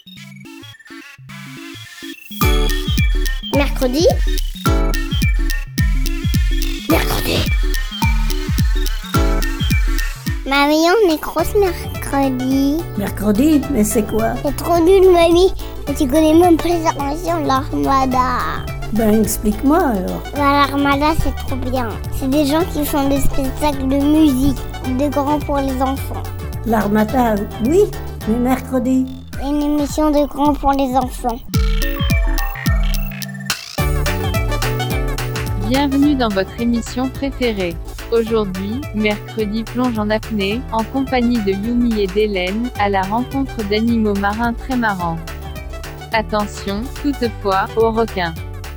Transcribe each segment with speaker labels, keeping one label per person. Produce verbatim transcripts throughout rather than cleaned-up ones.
Speaker 1: Mercredi. Mercredi. Mamie, on est grosse mercredi.
Speaker 2: Mercredi? Mais c'est quoi?
Speaker 1: C'est trop nul, mamie. Et tu connais même pas les inventions de l'Armada.
Speaker 2: Ben, explique-moi alors.
Speaker 1: Bah, l'Armada, c'est trop bien. C'est des gens qui font des spectacles de musique, de grands pour les enfants.
Speaker 2: L'Armada, oui, mais mercredi?
Speaker 1: Une émission de grands pour les enfants.
Speaker 3: Bienvenue dans votre émission préférée. Aujourd'hui, mercredi plonge en apnée, en compagnie de Yumi et d'Hélène, à la rencontre d'animaux marins très marrants. Attention, toutefois, aux requins.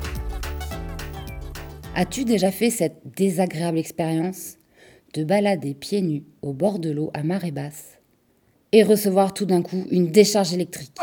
Speaker 4: As-tu déjà fait cette désagréable expérience de balader pieds nus au bord de l'eau à marée basse et recevoir tout d'un coup une décharge électrique?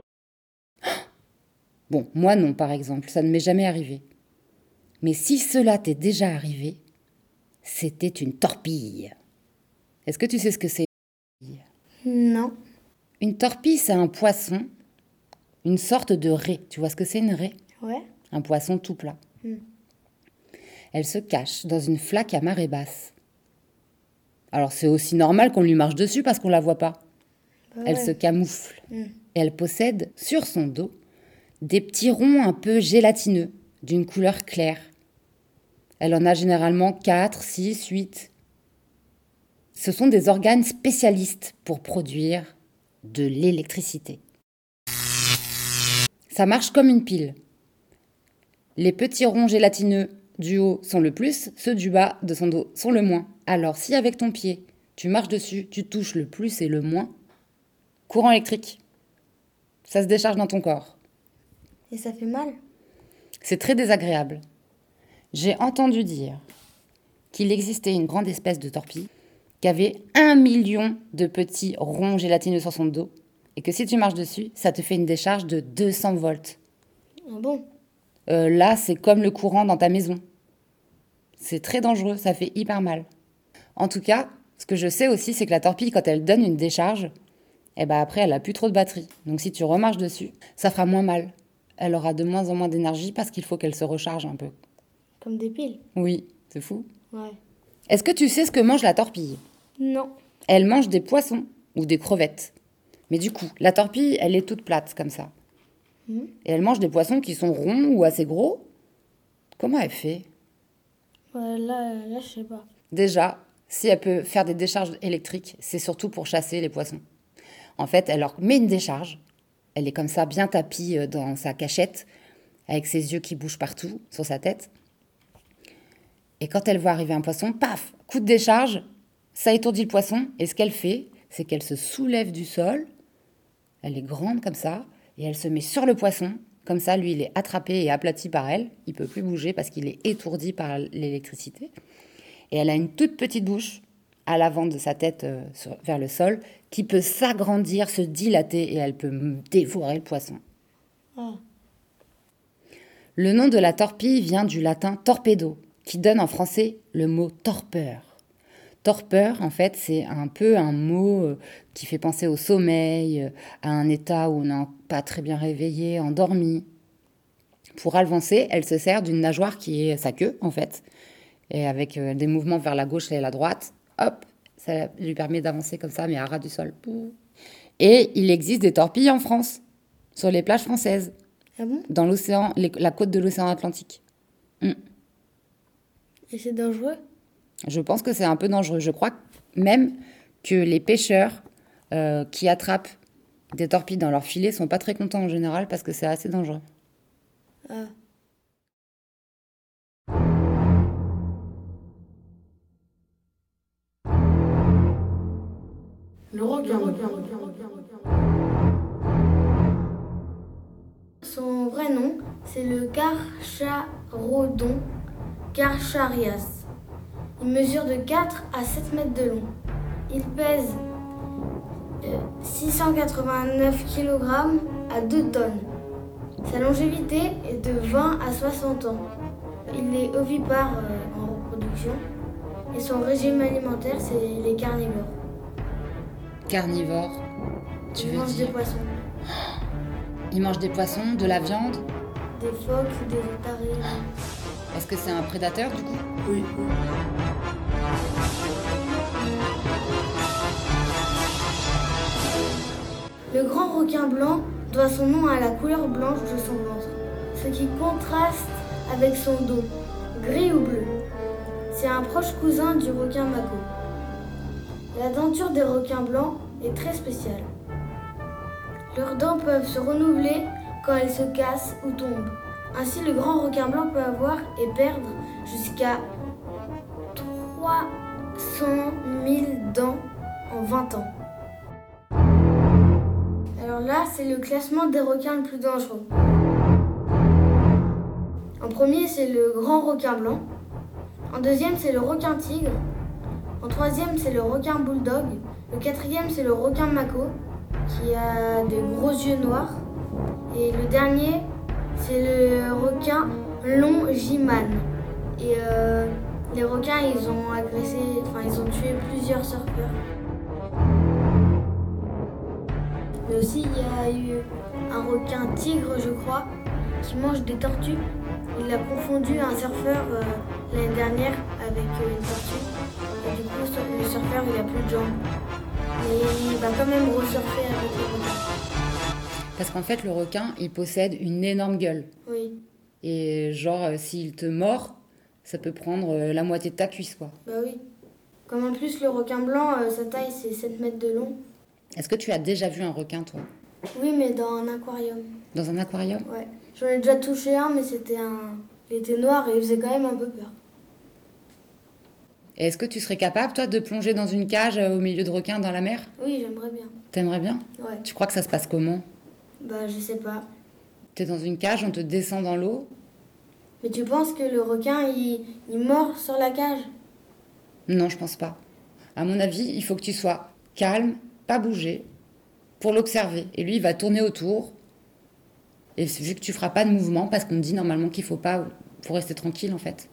Speaker 4: Bon, moi non par exemple, ça ne m'est jamais arrivé. Mais si cela t'est déjà arrivé, c'était une torpille. Est-ce que tu sais ce que c'est?
Speaker 1: Non.
Speaker 4: Une torpille, c'est un poisson, une sorte de raie. Tu vois ce que c'est une raie?
Speaker 1: Ouais.
Speaker 4: Un poisson tout plat.
Speaker 1: Mm.
Speaker 4: Elle se cache dans une flaque à marée basse. Alors c'est aussi normal qu'on lui marche dessus parce qu'on la voit pas.
Speaker 1: Bah
Speaker 4: Elle
Speaker 1: ouais.
Speaker 4: se camoufle.
Speaker 1: Mm.
Speaker 4: Et elle possède sur son dos des petits ronds un peu gélatineux, d'une couleur claire. Elle en a généralement quatre, six, huit. Ce sont des organes spécialistes pour produire de l'électricité. Ça marche comme une pile. Les petits ronds gélatineux du haut sont le plus, ceux du bas de son dos sont le moins. Alors si avec ton pied, tu marches dessus, tu touches le plus et le moins, courant électrique. Ça se décharge dans ton corps.
Speaker 1: Et ça fait mal?
Speaker 4: C'est très désagréable. J'ai entendu dire qu'il existait une grande espèce de torpille qui avait un million de petits ronds gélatineux sur son dos et que si tu marches dessus, ça te fait une décharge de deux cents volts.
Speaker 1: Ah bon?
Speaker 4: Euh, là, c'est comme le courant dans ta maison. C'est très dangereux, ça fait hyper mal. En tout cas, ce que je sais aussi, c'est que la torpille, quand elle donne une décharge, eh ben après, elle n'a plus trop de batterie. Donc si tu remarches dessus, ça fera moins mal. Elle aura de moins en moins d'énergie parce qu'il faut qu'elle se recharge un peu.
Speaker 1: Comme des piles?
Speaker 4: Oui, c'est fou.
Speaker 1: Ouais.
Speaker 4: Est-ce que tu sais ce que mange la torpille?
Speaker 1: Non.
Speaker 4: Elle mange des poissons ou des crevettes. Mais du coup, la torpille, elle est toute plate comme ça.
Speaker 1: Mmh.
Speaker 4: Et elle mange des poissons qui sont ronds ou assez gros. Comment elle fait?
Speaker 1: Ouais, là, là, je sais pas.
Speaker 4: Déjà, si elle peut faire des décharges électriques, c'est surtout pour chasser les poissons. En fait, elle leur met une décharge. Elle est comme ça, bien tapie dans sa cachette, avec ses yeux qui bougent partout sur sa tête. Et quand elle voit arriver un poisson, paf, coup de décharge, ça étourdit le poisson. Et ce qu'elle fait, c'est qu'elle se soulève du sol. Elle est grande comme ça. Et elle se met sur le poisson. Comme ça, lui, il est attrapé et aplati par elle. Il ne peut plus bouger parce qu'il est étourdi par l'électricité. Et elle a une toute petite bouche à l'avant de sa tête euh, sur, vers le sol qui peut s'agrandir, se dilater et elle peut dévorer le poisson.
Speaker 1: Ah.
Speaker 4: Le nom de la torpille vient du latin torpedo, qui donne en français le mot torpeur. Torpeur, en fait, c'est un peu un mot euh, qui fait penser au sommeil, euh, à un état où on n'est pas très bien réveillé, endormi. Pour avancer, elle se sert d'une nageoire qui est sa queue, en fait, et avec euh, des mouvements vers la gauche et la droite, hop, ça lui permet d'avancer comme ça, mais à ras du sol. Et il existe des torpilles en France, sur les plages françaises,
Speaker 1: Ah bon?
Speaker 4: dans l'océan, les- la côte de l'océan Atlantique. Mm.
Speaker 1: Et c'est dangereux?
Speaker 4: Je pense que c'est un peu dangereux. Je crois même que les pêcheurs euh, qui attrapent des torpilles dans leur filet sont pas très contents en général parce que c'est assez dangereux.
Speaker 1: Ah.
Speaker 2: Le requin.
Speaker 5: Son vrai nom, c'est le Carcharodon carcharias. Il mesure de quatre à sept mètres de long. Il pèse euh, six cent quatre-vingt-neuf kilogrammes à deux tonnes. Sa longévité est de vingt à soixante ans. Il est ovipare euh, en reproduction et son régime alimentaire, c'est les carnivores.
Speaker 4: Carnivore, tu
Speaker 5: Il
Speaker 4: veux
Speaker 5: mange
Speaker 4: dire
Speaker 5: des poissons.
Speaker 4: Il mange des poissons, de la viande.
Speaker 5: Des phoques, des otaries.
Speaker 4: Est-ce que c'est un prédateur du coup?
Speaker 2: Oui.
Speaker 5: Le grand requin blanc doit son nom à la couleur blanche de son ventre, ce qui contraste avec son dos, gris ou bleu. C'est un proche cousin du requin mako. La denture des requins blancs est très spéciale. Leurs dents peuvent se renouveler quand elles se cassent ou tombent. Ainsi, le grand requin blanc peut avoir et perdre jusqu'à trois cent mille dents en vingt ans. Alors là, c'est le classement des requins le plus dangereux. En premier, c'est le grand requin blanc. En deuxième, c'est le requin tigre. En troisième, c'est le requin bulldog. Le quatrième, c'est le requin mako, qui a des gros yeux noirs. Et le dernier, c'est le requin longiman. Et euh, les requins, ils ont agressé, enfin, ils ont tué plusieurs surfeurs. Mais aussi, il y a eu un requin tigre, je crois, qui mange des tortues. Il a confondu un surfeur euh, l'année dernière avec euh, une tortue. Et du coup, le surfeur, il a plus de jambes. Mais il va quand même resurfer avec le requin.
Speaker 4: Parce qu'en fait, le requin, il possède une énorme gueule.
Speaker 5: Oui,
Speaker 4: Et genre, euh, s'il te mord, ça peut prendre euh, la moitié de ta cuisse, quoi.
Speaker 5: bah oui. Comme en plus, le requin blanc, euh, sa taille, c'est sept mètres de long.
Speaker 4: Est-ce que tu as déjà vu un requin, toi?
Speaker 5: Oui, mais dans un aquarium.
Speaker 4: Dans un aquarium?
Speaker 5: Ouais. J'en ai déjà touché un, mais c'était un... Il était noir et il faisait quand même un peu peur.
Speaker 4: Et est-ce que tu serais capable, toi, de plonger dans une cage euh, au milieu de requins dans la mer?
Speaker 5: Oui, j'aimerais bien.
Speaker 4: T'aimerais bien?
Speaker 5: Ouais.
Speaker 4: Tu crois que ça se passe comment?
Speaker 5: Bah, je sais pas.
Speaker 4: T'es dans une cage, on te descend dans l'eau.
Speaker 5: Mais tu penses que le requin, il, il mord sur la cage?
Speaker 4: Non, je pense pas. À mon avis, il faut que tu sois calme, pas bouger, pour l'observer. Et lui, il va tourner autour. Et vu que tu feras pas de mouvement, parce qu'on dit normalement qu'il faut pas, faut rester tranquille en fait.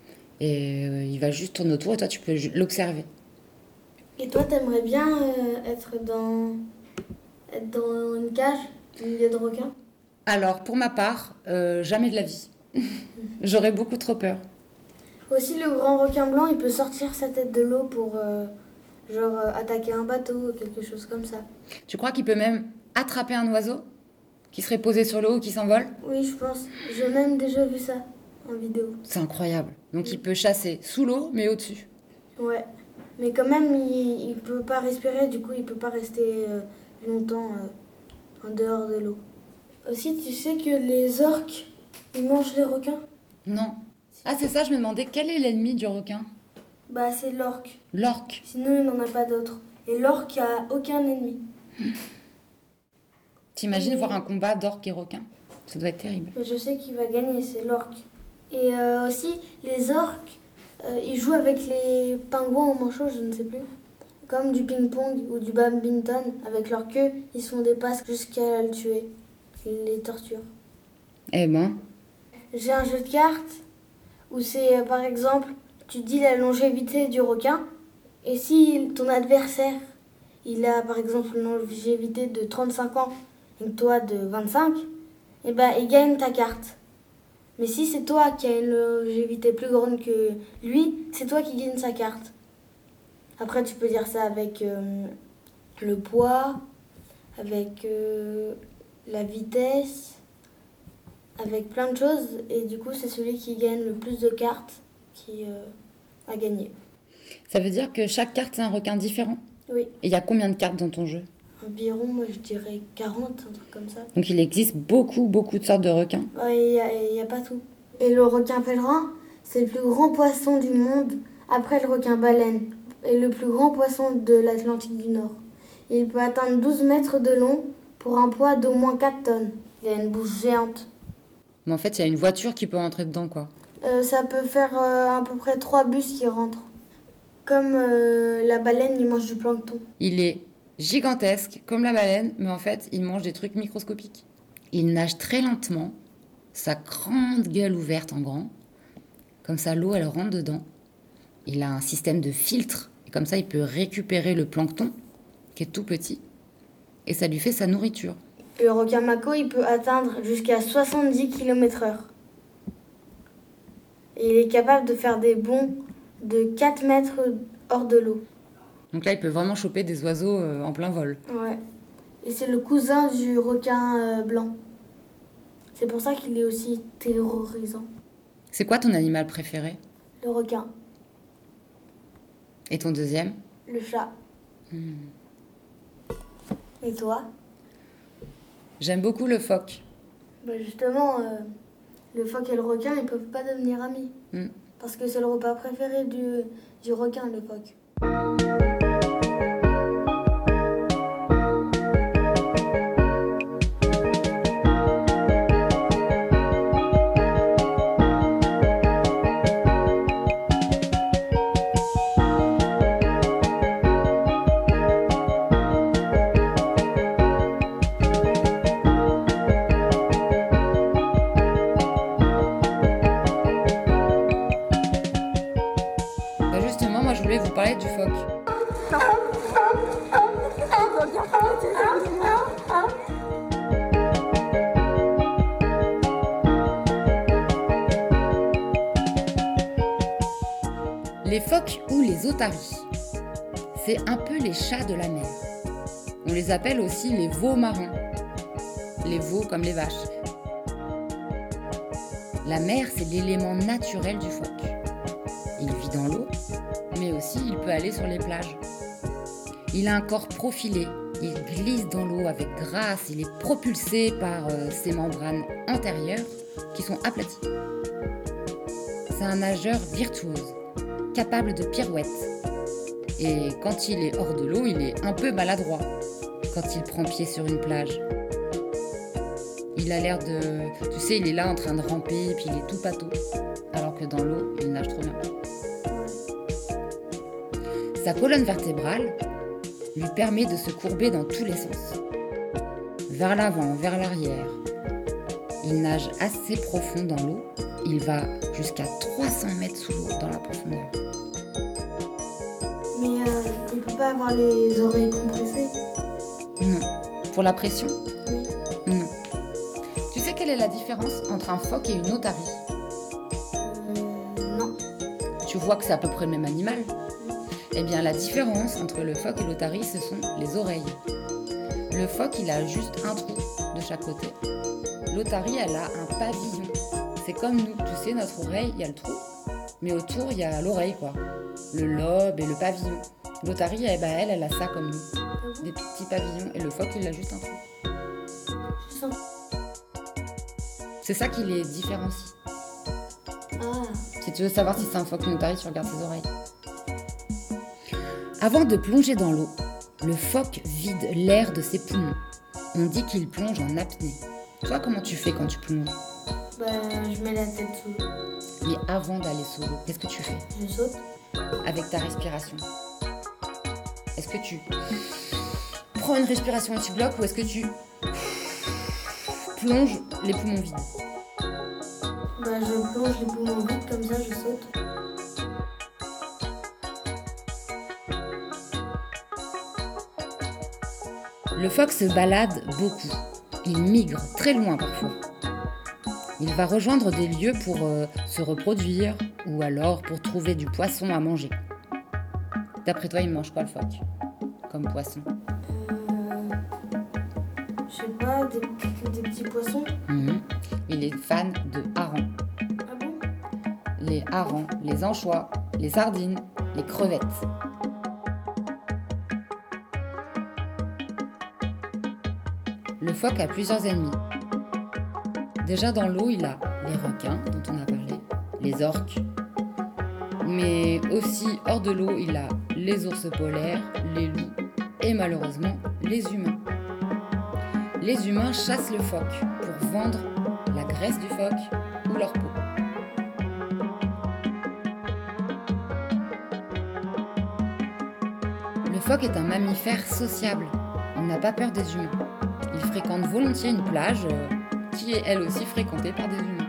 Speaker 4: Et euh, il va juste tourner autour et toi, tu peux ju- l'observer.
Speaker 5: Et toi, t'aimerais bien euh, être dans... être dans une cage, au milieu de requins?
Speaker 4: Alors, pour ma part, euh, jamais de la vie. J'aurais beaucoup trop peur.
Speaker 5: Aussi, le grand requin blanc, il peut sortir sa tête de l'eau pour, euh, genre, euh, attaquer un bateau ou quelque chose comme ça.
Speaker 4: Tu crois qu'il peut même attraper un oiseau qui serait posé sur l'eau ou qui s'envole?
Speaker 5: Oui, je pense. J'ai même déjà vu ça en vidéo.
Speaker 4: C'est incroyable. Donc il peut chasser sous l'eau, mais au-dessus.
Speaker 5: Ouais. Mais quand même, il, il peut pas respirer, du coup, il peut pas rester euh, longtemps euh, en dehors de l'eau. Aussi, tu sais que les orques, ils mangent les requins?
Speaker 4: Non. Ah, c'est ça, je me demandais, quel est l'ennemi du requin?
Speaker 5: Bah, c'est l'orque.
Speaker 4: L'orque.
Speaker 5: Sinon, il n'en a pas d'autre. Et l'orque a aucun ennemi.
Speaker 4: T'imagines
Speaker 5: Oui.
Speaker 4: voir un combat d'orque et requin? Ça doit être terrible.
Speaker 5: Mais je sais qui va gagner, c'est l'orque. Et euh, aussi, les orques, euh, ils jouent avec les pingouins au manchot, je ne sais plus. Comme du ping-pong ou du badminton. Avec leur queue, ils se font des passes jusqu'à le tuer. Ils les torturent.
Speaker 4: Eh ben,
Speaker 5: J'ai un jeu de cartes où c'est, euh, par exemple, tu dis la longévité du requin. Et si ton adversaire, il a, par exemple, une longévité de trente-cinq ans et toi de vingt-cinq, eh ben, il gagne ta carte. Mais si c'est toi qui as une longévité plus grande que lui, c'est toi qui gagne sa carte. Après, tu peux dire ça avec euh, le poids, avec euh, la vitesse, avec plein de choses. Et du coup, c'est celui qui gagne le plus de cartes qui euh, a gagné.
Speaker 4: ça veut dire que chaque carte, c'est un requin différent.
Speaker 5: Oui,
Speaker 4: Et il y a combien de cartes dans ton jeu?
Speaker 5: environ, moi je dirais quarante, un truc comme ça.
Speaker 4: Donc il existe beaucoup, beaucoup de sortes de requins.
Speaker 5: Ouais, il n'y a, a pas tout. Et le requin pèlerin, c'est le plus grand poisson du monde après le requin baleine. Et le plus grand poisson de l'Atlantique du Nord. Il peut atteindre douze mètres de long pour un poids d'au moins quatre tonnes. Il a une bouche géante.
Speaker 4: Mais en fait, il y a une voiture qui peut rentrer dedans, quoi.
Speaker 5: Euh, ça peut faire euh, à peu près trois bus qui rentrent. Comme euh, la baleine, il mange du plancton.
Speaker 4: Il est gigantesque, comme la baleine, mais en fait, il mange des trucs microscopiques. Il nage très lentement, sa grande gueule ouverte en grand. Comme ça, l'eau, elle rentre dedans. Il a un système de filtre. Et comme ça, il peut récupérer le plancton, qui est tout petit. Et ça lui fait sa nourriture.
Speaker 5: Le requin mako, il peut atteindre jusqu'à soixante-dix kilomètres heure. Et il est capable de faire des bonds de quatre mètres hors de l'eau.
Speaker 4: Donc là, il peut vraiment choper des oiseaux euh, en plein vol.
Speaker 5: Ouais. Et c'est le cousin du requin euh, blanc. C'est pour ça qu'il est aussi terrorisant.
Speaker 4: C'est quoi ton animal préféré?
Speaker 5: Le requin.
Speaker 4: Et ton deuxième?
Speaker 5: Le chat.
Speaker 4: Hmm.
Speaker 5: Et toi?
Speaker 4: J'aime beaucoup le phoque.
Speaker 5: Bah justement, euh, le phoque et le requin, ils peuvent pas devenir amis.
Speaker 4: Hmm.
Speaker 5: Parce que c'est le repas préféré du, du requin, le phoque.
Speaker 4: Bah justement, moi je voulais vous parler du phoque. Les phoques ou les otaries, c'est un peu les chats de la mer. On les appelle aussi les veaux marins. Les veaux comme les vaches. La mer, c'est l'élément naturel du phoque. Il vit dans l'eau, mais aussi il peut aller sur les plages. Il a un corps profilé, il glisse dans l'eau avec grâce, il est propulsé par euh, ses membranes antérieures qui sont aplaties. C'est un nageur virtuose, capable de pirouettes. Et quand il est hors de l'eau, il est un peu maladroit quand il prend pied sur une plage. Il a l'air de... Tu sais, il est là en train de ramper et puis il est tout pâteau. Alors que dans l'eau, il nage trop bien. Sa colonne vertébrale lui permet de se courber dans tous les sens. Vers l'avant, vers l'arrière. Il nage assez profond dans l'eau. Il va jusqu'à trois cents mètres sous l'eau dans la profondeur.
Speaker 5: Mais euh, il peut pas avoir les oreilles compressées.
Speaker 4: Non. Pour la pression?
Speaker 5: Oui.
Speaker 4: Non. Tu sais quelle est la différence entre un phoque et une otarie?
Speaker 5: Euh, non.
Speaker 4: Tu vois que c'est à peu près le même animal? Eh bien, la différence entre le phoque et l'otarie, ce sont les oreilles. Le phoque, il a juste un trou de chaque côté. L'otarie, elle a un pavillon. C'est comme nous, tu sais, notre oreille, il y a le trou, mais autour, il y a l'oreille, quoi. Le lobe et le pavillon. L'otarie, eh ben, elle, elle a ça comme nous. Des petits pavillons. Et le phoque, il a juste un trou.
Speaker 5: Je sens.
Speaker 4: C'est ça qui les différencie.
Speaker 5: Ah.
Speaker 4: Si tu veux savoir si c'est un phoque ou une otarie, tu regardes ses oreilles. Avant de plonger dans l'eau, le phoque vide l'air de ses poumons. On dit qu'il plonge en apnée. Toi, comment tu fais quand tu plonges?
Speaker 5: Bah, je mets la tête sous l'eau.
Speaker 4: Mais avant d'aller sous l'eau, qu'est-ce que tu fais?
Speaker 5: Je saute.
Speaker 4: Avec ta respiration. Est-ce que tu prends une respiration et tu bloques ou est-ce que tu plonges les poumons vides?
Speaker 5: Bah, je plonge les poumons vides, comme ça, je saute.
Speaker 4: Le phoque se balade beaucoup. Il migre très loin parfois. Il va rejoindre des lieux pour euh, se reproduire ou alors pour trouver du poisson à manger. D'après toi, il mange quoi le phoque comme poisson?
Speaker 5: Euh, je sais pas, des, des petits poissons.
Speaker 4: Mmh. Il est fan de harengs.
Speaker 5: Ah bon?
Speaker 4: Les harengs, les anchois, les sardines, les crevettes. Le phoque a plusieurs ennemis. Déjà dans l'eau, il a les requins, dont on a parlé, les orques. Mais aussi hors de l'eau, il a les ours polaires, les loups et malheureusement les humains. Les humains chassent le phoque pour vendre la graisse du phoque ou leur peau. Le phoque est un mammifère sociable. Il n'a pas peur des humains. Il fréquente volontiers une plage euh, qui est elle aussi fréquentée par des humains.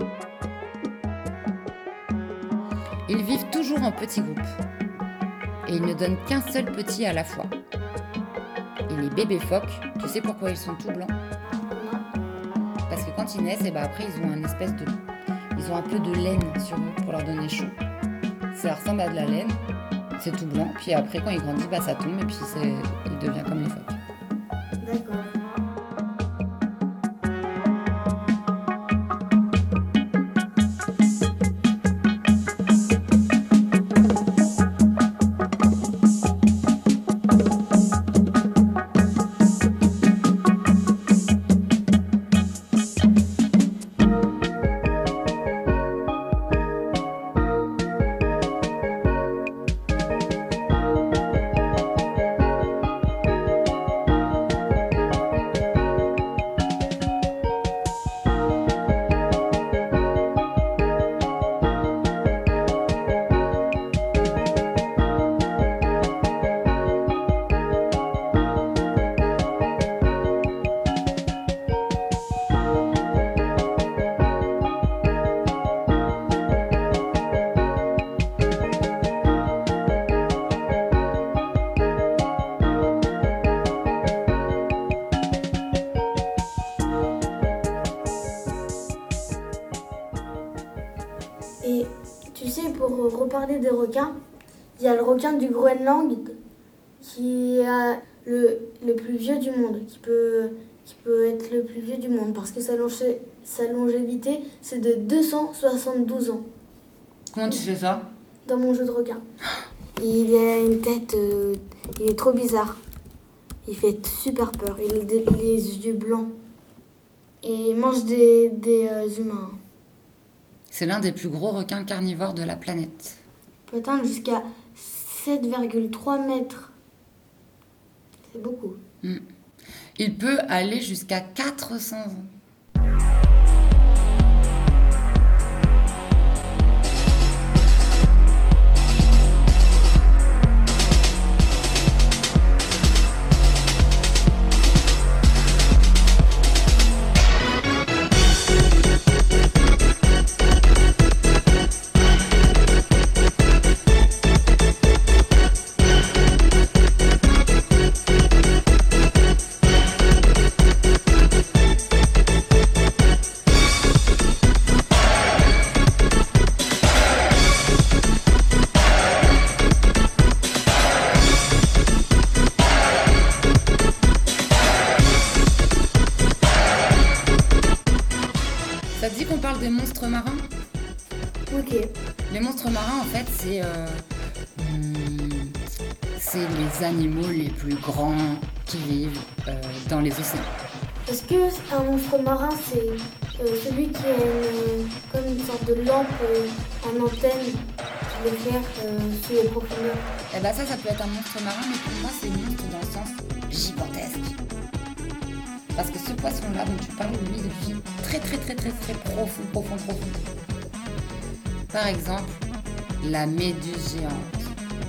Speaker 4: Ils vivent toujours en petits groupes. et ils ne donnent qu'un seul petit à la fois. Et les bébés phoques, tu sais pourquoi ils sont tout blancs ? Parce que quand ils naissent, et ben après ils ont un espèce de, ils ont un peu de laine sur eux pour leur donner chaud. Ça ressemble à de la laine, c'est tout blanc. Puis après quand ils grandissent, bah, ça tombe et puis c'est, il devient comme les phoques.
Speaker 5: D'accord. Et tu sais, pour reparler des requins, il y a le requin du Groenland qui est le, le plus vieux du monde, qui peut, qui peut être le plus vieux du monde parce que sa, longe- sa longévité, c'est de deux cent soixante-douze ans.
Speaker 4: Comment tu fais ça ?
Speaker 5: Dans mon jeu de requin. Il a une tête, euh, il est trop bizarre. Il fait super peur, il a des, les yeux blancs. Et il mange des, des euh, humains.
Speaker 4: C'est l'un des plus gros requins carnivores de la planète.
Speaker 5: Il peut atteindre jusqu'à sept virgule trois mètres. C'est beaucoup.
Speaker 4: Mm. Il peut aller jusqu'à quatre cents ans. Ça te dit qu'on parle des monstres marins ?
Speaker 5: Ok.
Speaker 4: Les monstres marins, en fait, c'est, euh, hum, c'est les animaux les plus grands qui vivent euh, dans les océans.
Speaker 5: Est-ce qu'un monstre marin, c'est euh, celui qui a une, comme une sorte de lampe euh, en antenne qui l'éclaire euh, sous les profondeurs?
Speaker 4: Eh ben ça, ça peut être un monstre marin, mais pour moi, c'est monstre dans le sens gigantesque. Parce que ce poisson-là dont tu parles, lui, il vit très très très très très profond, profond, profond. Par exemple, la méduse géante.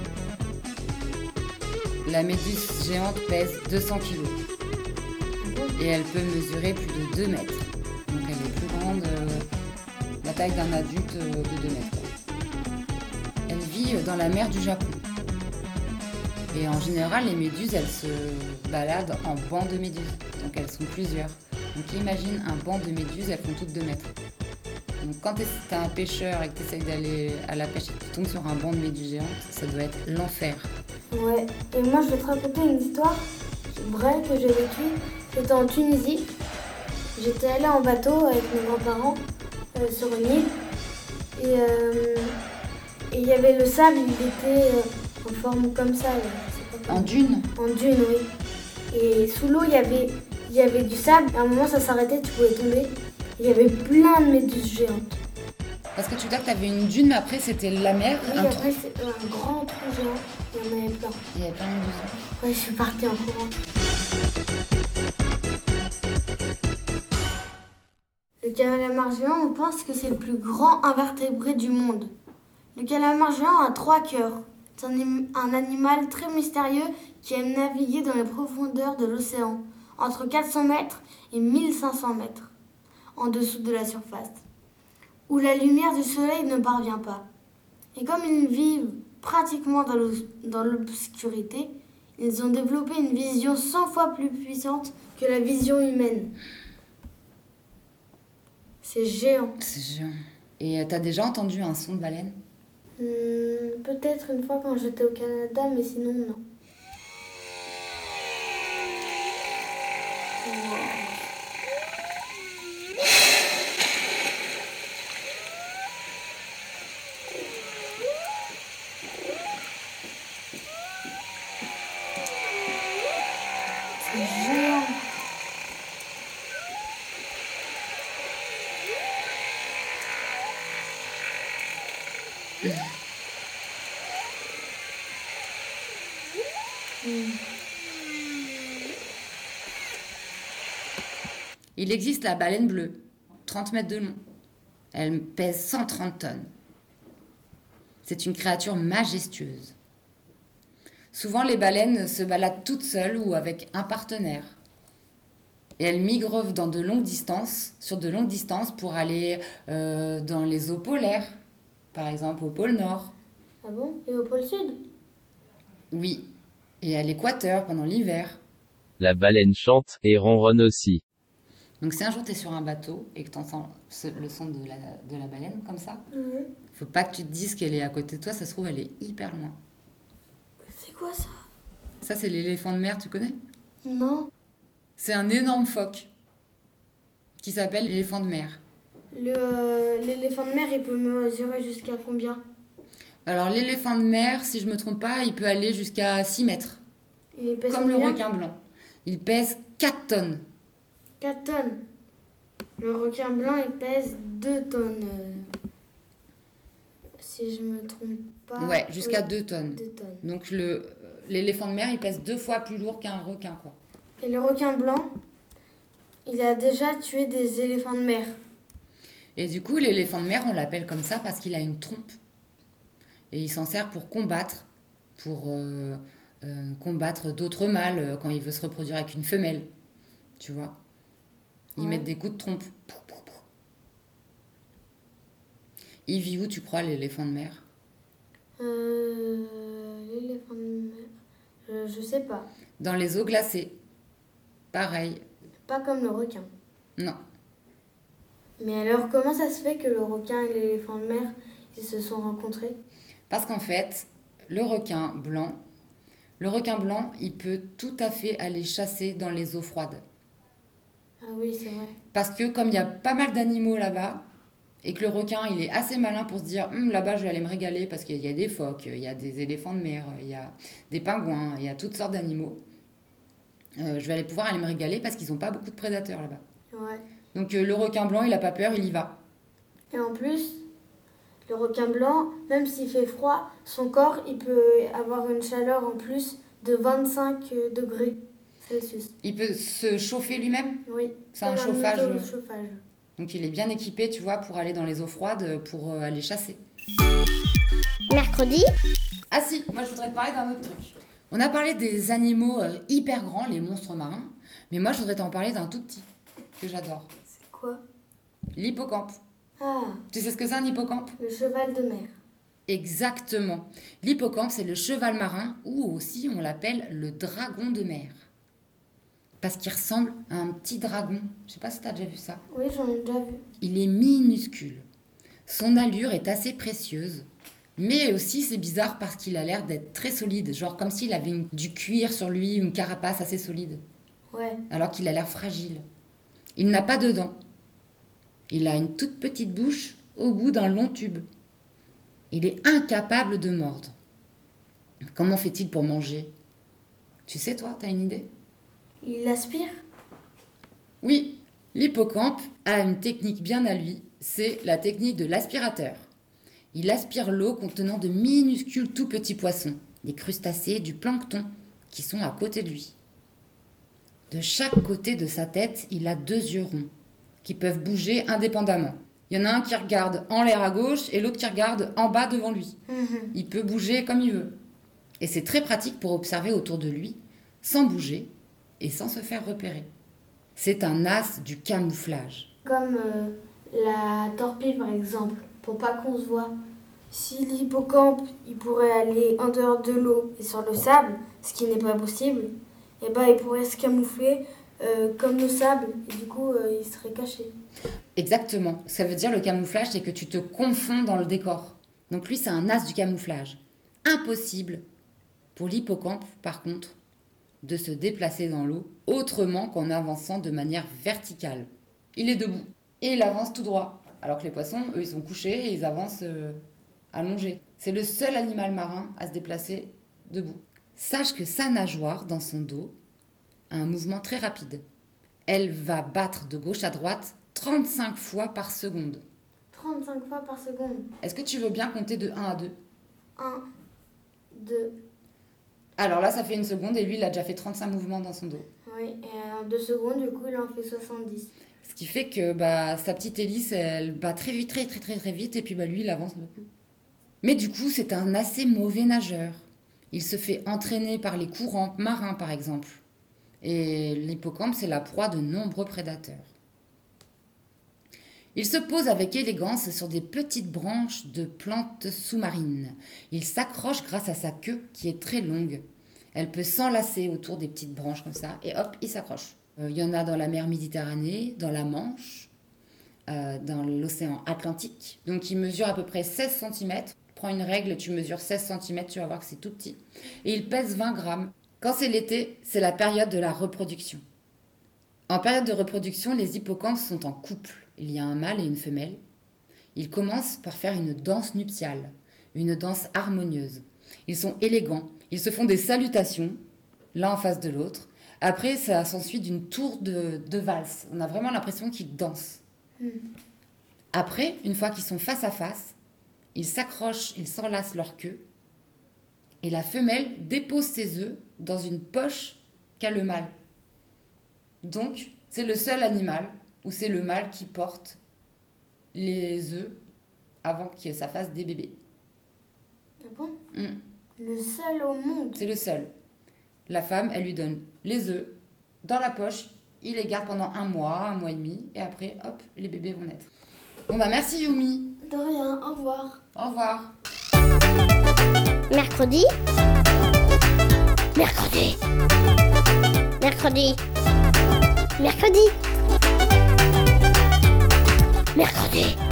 Speaker 4: La méduse géante pèse deux cents kilos. Et elle peut mesurer plus de deux mètres. Donc elle est plus grande, euh, la taille d'un adulte euh, de deux mètres. Elle vit dans la mer du Japon. Et en général, les méduses, elles se baladent en bancs de méduses. Donc elles sont plusieurs. Donc imagine un banc de méduses, elles font toutes deux mètres. Donc quand tu es un pêcheur et que tu essayes d'aller à la pêche et que tu tombes sur un banc de méduses géantes, ça doit être l'enfer.
Speaker 5: Ouais, et moi je vais te raconter une histoire vraie que j'ai vécue. C'était en Tunisie. J'étais allée en bateau avec mes grands-parents euh, sur une île. Et euh, et il y avait le sable, il était euh, en forme comme ça. Là, je sais pas
Speaker 4: En
Speaker 5: comment.
Speaker 4: dune ?
Speaker 5: En dune, oui. Et sous l'eau, il y avait, il y avait du sable. À un moment, ça s'arrêtait, tu pouvais tomber. Il y avait plein de méduses géantes.
Speaker 4: Parce que tu dis que tu avais une dune, mais après c'était la mer.
Speaker 5: Oui,
Speaker 4: un
Speaker 5: après,
Speaker 4: trou.
Speaker 5: c'est un grand trou géant. Il y en avait plein.
Speaker 4: Il y avait plein de méduses.
Speaker 5: Ouais, je suis partie en courant. Le calamar géant, on pense que c'est le plus grand invertébré du monde. Le calamar géant a trois cœurs. C'est un, un animal très mystérieux qui aime naviguer dans les profondeurs de l'océan, entre quatre cents mètres et mille cinq cents mètres, en dessous de la surface, où la lumière du soleil ne parvient pas. Et comme ils vivent pratiquement dans l'os- dans l'obscurité, ils ont développé une vision cent fois plus puissante que la vision humaine. C'est géant.
Speaker 4: C'est géant. Et euh, t'as déjà entendu un son de baleine?
Speaker 5: Hmm, peut-être une fois quand j'étais au Canada, mais sinon non. C'est géant.
Speaker 4: Il existe la baleine bleue, trente mètres de long. Elle pèse cent trente tonnes. C'est une créature majestueuse. Souvent, les baleines se baladent toutes seules ou avec un partenaire. Et elles migrent dans de longues distances, sur de longues distances pour aller euh, dans les eaux polaires, par exemple au pôle Nord.
Speaker 5: Ah bon? Et au pôle Sud?
Speaker 4: Oui, et à l'équateur pendant l'hiver.
Speaker 6: La baleine chante et ronronne aussi.
Speaker 4: Donc si un jour tu es sur un bateau et que tu entends le son de la, de la baleine comme ça,
Speaker 5: Mhm.
Speaker 4: faut pas que tu te dises qu'elle est à côté de toi, ça se trouve elle est hyper loin.
Speaker 5: C'est quoi ça?
Speaker 4: Ça c'est l'éléphant de mer, tu connais?
Speaker 5: Non.
Speaker 4: C'est un énorme phoque qui s'appelle l'éléphant de mer.
Speaker 5: Le, euh, l'éléphant de mer, il peut mesurer jusqu'à combien?
Speaker 4: Alors l'éléphant de mer, si je me trompe pas, il peut aller jusqu'à six mètres.
Speaker 5: Il pèse
Speaker 4: Comme le
Speaker 5: combien?
Speaker 4: requin blanc. Il pèse quatre tonnes.
Speaker 5: quatre tonnes. Le requin blanc, il pèse deux tonnes. euh, Si je me trompe pas.
Speaker 4: Ouais, jusqu'à
Speaker 5: Oui,
Speaker 4: deux tonnes.
Speaker 5: deux tonnes.
Speaker 4: Donc le, l'éléphant de mer, il pèse deux fois plus lourd qu'un requin, quoi.
Speaker 5: Et le requin blanc, il a déjà tué des éléphants de mer.
Speaker 4: Et du coup, l'éléphant de mer, on l'appelle comme ça parce qu'il a une trompe. Et il s'en sert pour combattre, pour euh, euh, combattre d'autres mâles euh, quand il veut se reproduire avec une femelle. Tu vois? Ils
Speaker 5: Ouais.
Speaker 4: mettent des coups de trompe. Il vit où, tu crois, l'éléphant de mer?
Speaker 5: Euh, l'éléphant de mer, euh, je sais pas.
Speaker 4: Dans les eaux glacées. Pareil.
Speaker 5: Pas comme le requin.
Speaker 4: Non.
Speaker 5: Mais alors, comment ça se fait que le requin et l'éléphant de mer, ils se sont rencontrés?
Speaker 4: Parce qu'en fait, le requin blanc, le requin blanc, il peut tout à fait aller chasser dans les eaux froides.
Speaker 5: Ah oui, c'est vrai.
Speaker 4: Parce que comme il y a pas mal d'animaux là-bas, et que le requin, il est assez malin pour se dire, Hum, là-bas, je vais aller me régaler parce qu'il y a des phoques, il y a des éléphants de mer, il y a des pingouins, il y a toutes sortes d'animaux. Euh, je vais aller pouvoir aller me régaler parce qu'ils n'ont pas beaucoup de prédateurs là-bas.
Speaker 5: Ouais.
Speaker 4: Donc euh, le requin blanc, il n'a pas peur, il y va.
Speaker 5: Et en plus, le requin blanc, même s'il fait froid, son corps, il peut avoir une chaleur en plus de vingt-cinq degrés Celsius.
Speaker 4: Il peut se chauffer lui-même.
Speaker 5: Oui.
Speaker 4: C'est un
Speaker 5: Comme
Speaker 4: chauffage. euh,
Speaker 5: auto-chauffage.
Speaker 4: Donc il est bien équipé, tu vois, pour aller dans les eaux froides, pour euh, aller chasser.
Speaker 1: Mercredi,
Speaker 4: Ah si, moi je voudrais te parler d'un autre truc. On a parlé des animaux euh, hyper grands, les monstres marins, mais moi je voudrais t'en parler d'un tout petit, que j'adore.
Speaker 5: C'est quoi?
Speaker 4: L'hippocampe.
Speaker 5: Ah,
Speaker 4: Tu sais ce que c'est un hippocampe?
Speaker 5: le cheval de mer.
Speaker 4: Exactement. L'hippocampe, c'est le cheval marin, ou aussi on l'appelle le dragon de mer. Parce qu'il ressemble à un petit dragon. Je sais pas si t'as déjà vu ça.
Speaker 5: Oui, j'en ai déjà vu.
Speaker 4: Il est minuscule. Son allure est assez précieuse. Mais aussi, c'est bizarre parce qu'il a l'air d'être très solide. Genre comme s'il avait une- du cuir sur lui, une carapace assez solide.
Speaker 5: Ouais.
Speaker 4: Alors qu'il a l'air fragile. Il n'a pas de dents. Il a une toute petite bouche au bout d'un long tube. Il est incapable de mordre. Comment fait-il pour manger? Tu sais, toi, t'as une idée?
Speaker 5: Il aspire?
Speaker 4: Oui, l'hippocampe a une technique bien à lui, c'est la technique de l'aspirateur. Il aspire l'eau contenant de minuscules tout petits poissons, des crustacés, du plancton, qui sont à côté de lui. De chaque côté de sa tête, il a deux yeux ronds, qui peuvent bouger indépendamment. Il y en a un qui regarde en l'air à gauche et l'autre qui regarde en bas devant lui.
Speaker 5: Mhm.
Speaker 4: Il peut bouger comme il veut. Et c'est très pratique pour observer autour de lui, sans bouger et sans se faire repérer. C'est un as du camouflage.
Speaker 5: Comme euh, la torpille, par exemple, pour pas qu'on se voit. Si l'hippocampe il pourrait aller en dehors de l'eau et sur le sable, ce qui n'est pas possible, et ben il pourrait se camoufler euh, comme le sable et du coup euh, il serait caché.
Speaker 4: Exactement. Ça veut dire le camouflage, c'est que tu te confonds dans le décor. Donc lui, c'est un as du camouflage. Impossible pour l'hippocampe, par contre, de se déplacer dans l'eau autrement qu'en avançant de manière verticale. Il est debout et il avance tout droit. Alors que les poissons, eux, ils sont couchés et ils avancent euh, allongés. C'est le seul animal marin à se déplacer debout. Sache que sa nageoire, dans son dos, a un mouvement très rapide. Elle va battre de gauche à droite trente-cinq fois par seconde.
Speaker 5: trente-cinq fois par seconde.
Speaker 4: Est-ce que tu veux bien compter de un à deux?
Speaker 5: un, deux.
Speaker 4: Alors là, ça fait une seconde et lui, il a déjà fait trente-cinq mouvements dans son dos.
Speaker 5: Oui, et en deux secondes, du coup, il en fait soixante-dix.
Speaker 4: Ce qui fait que bah, sa petite hélice, elle bat très vite, très très très très vite, et puis bah, lui, il avance beaucoup. Mais du coup, c'est un assez mauvais nageur. Il se fait entraîner par les courants marins, par exemple. Et l'hippocampe, c'est la proie de nombreux prédateurs. Il se pose avec élégance sur des petites branches de plantes sous-marines. Il s'accroche grâce à sa queue qui est très longue. Elle peut s'enlacer autour des petites branches comme ça, et hop, il s'accroche. Il euh, y en a dans la mer Méditerranée, dans la Manche, euh, dans l'océan Atlantique. Donc il mesure à peu près seize centimètres. Prends une règle, tu mesures seize centimètres, tu vas voir que c'est tout petit. Et il pèse vingt grammes. Quand c'est l'été, c'est la période de la reproduction. En période de reproduction, les hippocampes sont en couple. Il y a un mâle et une femelle. Ils commencent par faire une danse nuptiale, une danse harmonieuse. Ils sont élégants, ils se font des salutations, l'un en face de l'autre. Après, ça s'ensuit d'une tour de, de valse. On a vraiment l'impression qu'ils dansent. Mm. Après, une fois qu'ils sont face à face, ils s'accrochent, ils s'enlacent leur queue. Et la femelle dépose ses œufs dans une poche qu'a le mâle. Donc, c'est le seul animal où c'est le mâle qui porte les œufs avant que ça fasse des bébés.
Speaker 5: Ah bon?
Speaker 4: Mm.
Speaker 5: Le seul au monde?
Speaker 4: C'est le seul. La femme, elle lui donne les œufs dans la poche, il les garde pendant un mois, un mois et demi, et après, hop, les bébés vont naître. Bon bah merci Yumi.
Speaker 5: De rien, au revoir.
Speaker 4: Au revoir.
Speaker 1: Mercredi. Mercredi. Mercredi. Mercredi. Mercredi.